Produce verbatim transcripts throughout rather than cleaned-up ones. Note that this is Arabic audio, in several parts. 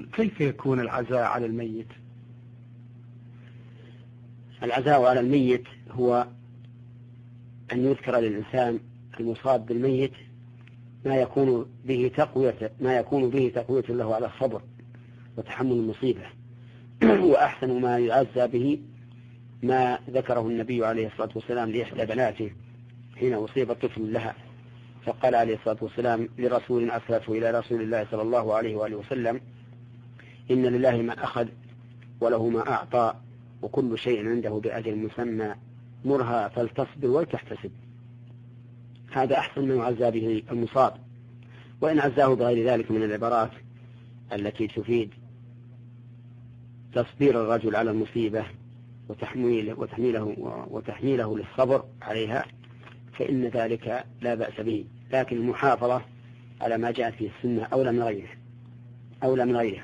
كيف يكون العزاء على الميت؟ العزاء على الميت هو أن يذكر للإنسان المصاب بالميت ما يكون به تقوية ما يكون به تقوية له على الصبر وتحمل المصيبة. وأحسن ما يعزى به ما ذكره النبي عليه الصلاة والسلام لإحدى بناته حين أصيب طفل لها، فقال عليه الصلاة والسلام لرسول أرسله إلى رسول الله صلى الله عليه وآله وسلم: إن لله ما أخذ وله ما أعطى وكل شيء عنده بأجل مسمى، مرها فلتصبر ولتحتسب. هذا أحسن ما يعزى به المصاب. وإن عزاه بغير ذلك من العبارات التي تفيد تصبير الرجل على المصيبة وتحميله, وتحميله, وتحميله للصبر عليها فإن ذلك لا بأس به، لكن المحافظة على ما جاءت في السنة أولى من غيرها أولى من غيرها.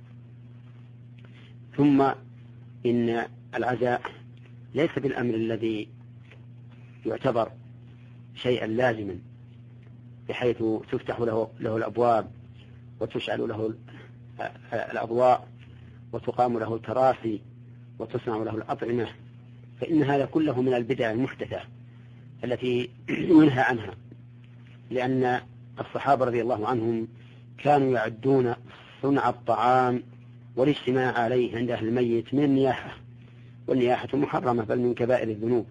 ثم إن العزاء ليس بالأمر الذي يعتبر شيئا لازما بحيث تفتح له, له الأبواب وتشعل له الأضواء وتقام له الكراسي وتصنع له الأطعمة، فإن هذا كله من البدع المحدثة التي ينهى عنها، لأن الصحابة رضي الله عنهم كانوا يعدون صنع الطعام والاجتماع عليه عند أهل الميت من النياحة، والنياحة محرمة بل من كبائر الذنوب.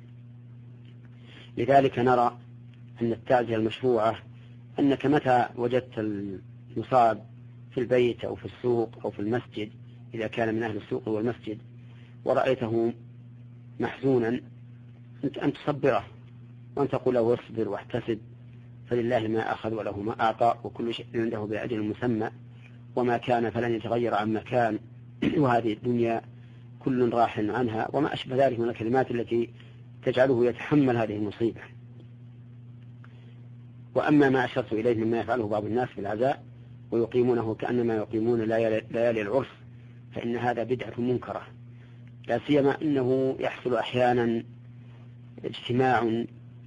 لذلك نرى أن التعزية المشروعة أنك متى وجدت المصاب في البيت أو في السوق أو في المسجد إذا كان من أهل السوق والمسجد ورأيته محزونا أن تصبره وأن تقول له اصبر واحتسب، فلله ما أخذ وله ما أعطى وكل شيء عنده بأجل مسمى، وما كان فلن يتغير عن مكان، وهذه الدنيا كل راح عنها، وما أشبه ذلك من الكلمات التي تجعله يتحمل هذه المصيبة. وأما ما أشرت إليه مما يفعله بعض الناس في العزاء ويقيمونه كأنما يقيمون ليالي العرس فإن هذا بدعة منكرة، لا سيما أنه يحصل أحيانا اجتماع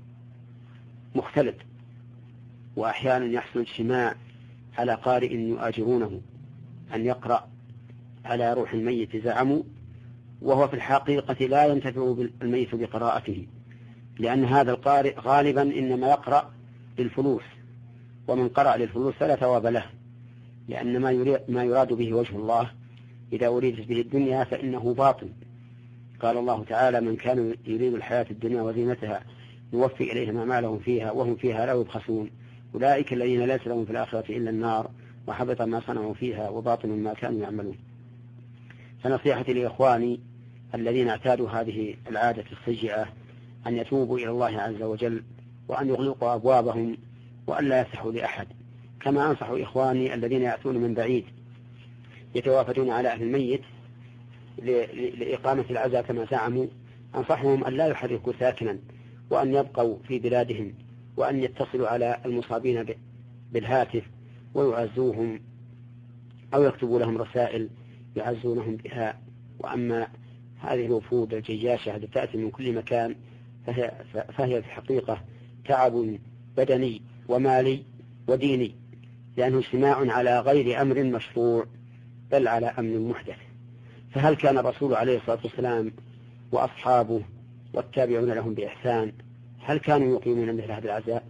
مختلط، وأحيانا يحصل اجتماع على قارئ يؤاجرونه أن يقرأ على روح الميت زعموا، وهو في الحقيقة لا ينتفع الميت بقراءته، لأن هذا القارئ غالبا إنما يقرأ للفلوس، ومن قرأ للفلوس فلا ثواب له، لأن ما يراد به وجه الله إذا أريدت به الدنيا فإنه باطل. قال الله تعالى: من كان يريد الحياة الدنيا وزينتها نوفي إليهم أعمالهم فيها وهم فيها لا يبخسون، أولئك الذين ليس لهم في الآخرة إلا النار وحبط ما صنعوا فيها وباطل ما كانوا يعملون. فنصيحتي لإخواني الذين اعتادوا هذه العادة السيئة أن يتوبوا إلى الله عز وجل وأن يغلقوا أبوابهم وأن لا يفتحوا لأحد، كما أنصح إخواني الذين يأتون من بعيد يتوافدون على أهل الميت لإقامة العزاء كما زعموا، أنصحهم أن لا يحركوا ساكنا وأن يبقوا في بلادهم وأن يتصلوا على المصابين بالهاتف ويعزوهم أو يكتبوا لهم رسائل يعزونهم بها. وأما هذه الوفود الجياشة التي تأتي من كل مكان فهي, فهي في الحقيقة تعب بدني ومالي وديني، لأنه اجتماع على غير أمر مشروع بل على أمر محدث. فهل كان الرسول عليه الصلاة والسلام وأصحابه والتابعون لهم بإحسان هل كانوا يقيمون مثل هذا العزاء؟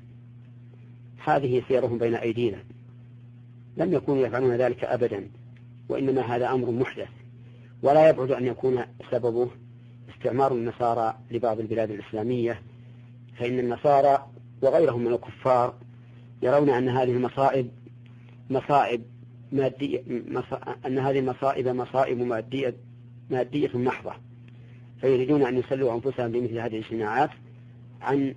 هذه سيرهم بين أيدينا، لم يكونوا يفعلون ذلك أبدا، وإنما هذا أمر محدث، ولا يبعد أن يكون سببه استعمار النصارى لبعض البلاد الإسلامية، فإن النصارى وغيرهم من الكفار يرون أن هذه المصائب مصائب مادية، أن هذه المصائب مصائب مادية مادية محضة، فيريدون أن يسلوا أنفسهم بمثل هذه الاجتماعات عن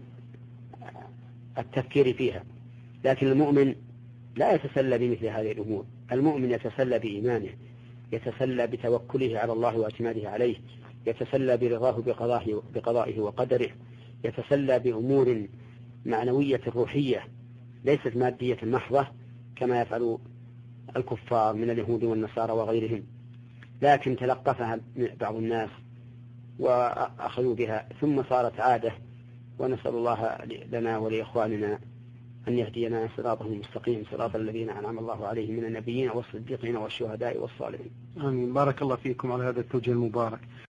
التفكير فيها. لكن المؤمن لا يتسلى بمثل هذه الأمور، المؤمن يتسلى بإيمانه، يتسلى بتوكله على الله واعتماده عليه، يتسلى برضاه بقضائه, بقضائه وقدره، يتسلى بأمور معنوية روحية ليست مادية محضة كما يفعل الكفار من اليهود والنصارى وغيرهم، لكن تلقفها بعض الناس وأخذوا بها ثم صارت عادة، ونسأل الله لنا ولإخواننا أن يهدينا صراطه المستقيم، صراط الذين أنعم الله عليهم من النبيين والصديقين والشهداء والصالحين. آمين. بارك الله فيكم على هذا التوجيه المبارك.